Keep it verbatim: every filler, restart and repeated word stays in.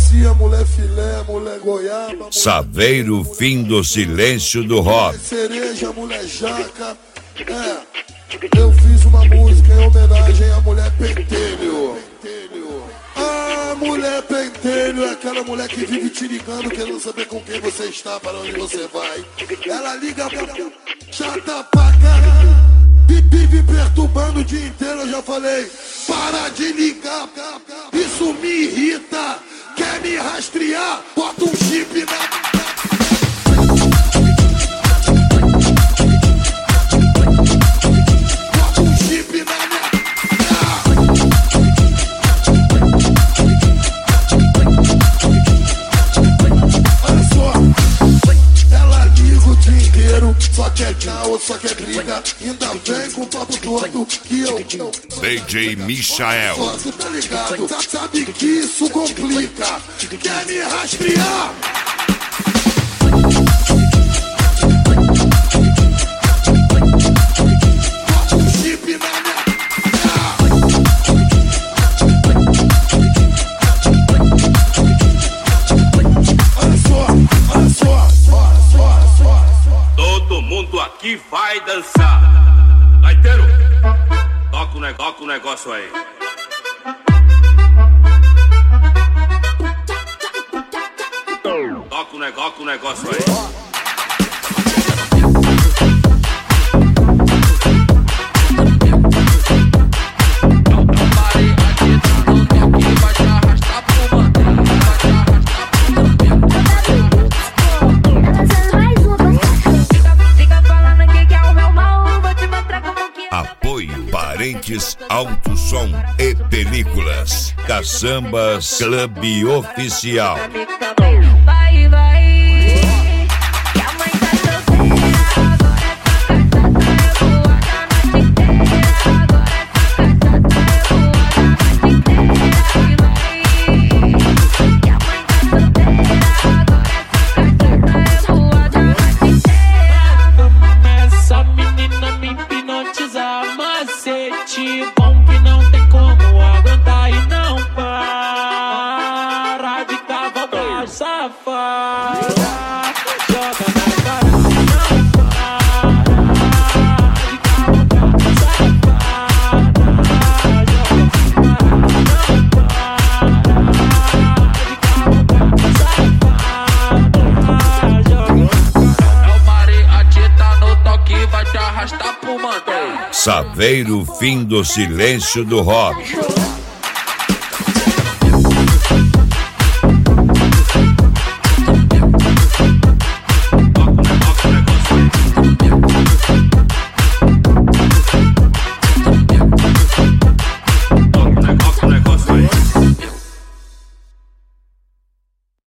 melancia, mulher filé, mulher goiaba, mulher... Saveiro, fim do silêncio do rock. Cereja, mulher jaca. É, eu fiz uma música em homenagem à mulher pentelho. Ah, mulher pentelho é aquela mulher que vive te ligando, querendo saber com quem você está, para onde você vai. Ela liga pra... chata pra caralho. Vive perturbando o dia inteiro, eu já falei. Para de ligar, isso me irrita. Quer me rastrear? Bota um chip na... Só quer caô, só quer briga. Ainda vem com o papo torto que eu... D J Michael. Você tá ligado? Sabe que isso complica. Quer me rastrear? Bota um chip na minha... Olha só, olha só. Todo mundo aqui vai dançar. Gaiteiro, toca o negócio, toca o negócio aí. Toca o negócio, o negócio aí. Parentes, Alto Som e Películas. Caçambas Club Oficial. Vai, vai, que a mãe tá solteira. Essa menina me hipnotiza, macete bom que não tem como aguentar e não para de cavalgar, safada. Joga na cara, não para de cavalgar, safada. Joga na cara, não para de cavalgar, safada. Joga. É o mariachi no toque, vai te arrastar pro mandar. Saveiro, fim do silêncio do rock.